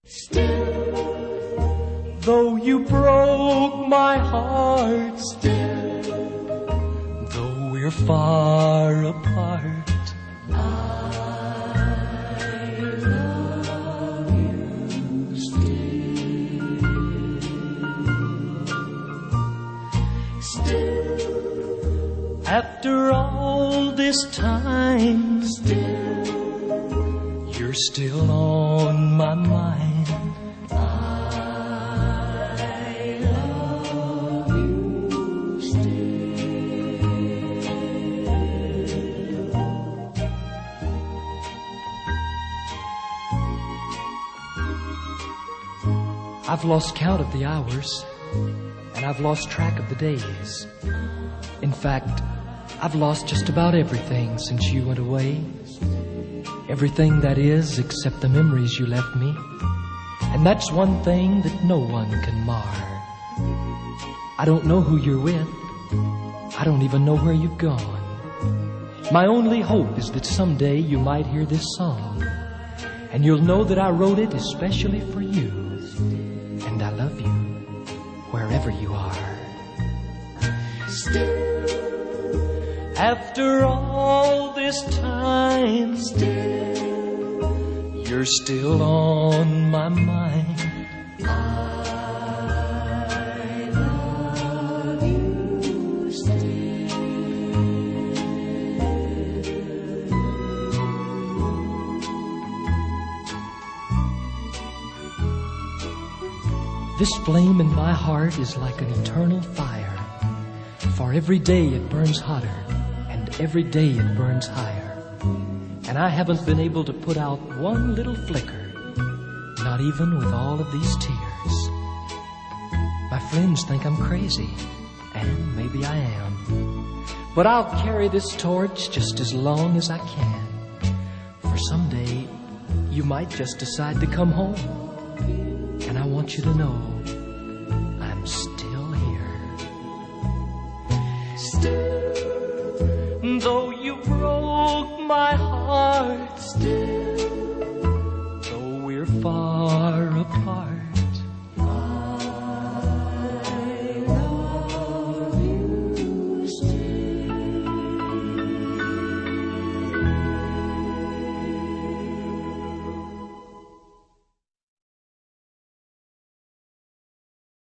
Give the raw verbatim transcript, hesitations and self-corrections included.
Still, though you broke my heart, still, though we're far apart, I love you still. Still, after all this time, still, you're still on my mind. I love you still. I've lost count of the hours, and I've lost track of the days. In fact, I've lost just about everything since you went away. Everything, that is, except the memories you left me. And that's one thing that no one can mar. I don't know who you're with. I don't even know where you've gone. My only hope is that someday you might hear this song, and you'll know that I wrote it especially for you. And I love you wherever you are. Still, after all this time, still, you're still on my mind. I love you still. This flame in my heart is like an eternal fire, for every day it burns hotter, and every day it burns higher. And I haven't been able to put out one little flicker, not even with all of these tears. My friends think I'm crazy, and maybe I am. But I'll carry this torch just as long as I can. For someday, you might just decide to come home. And I want you to know I'm still here. Still, though you broke my heart, still,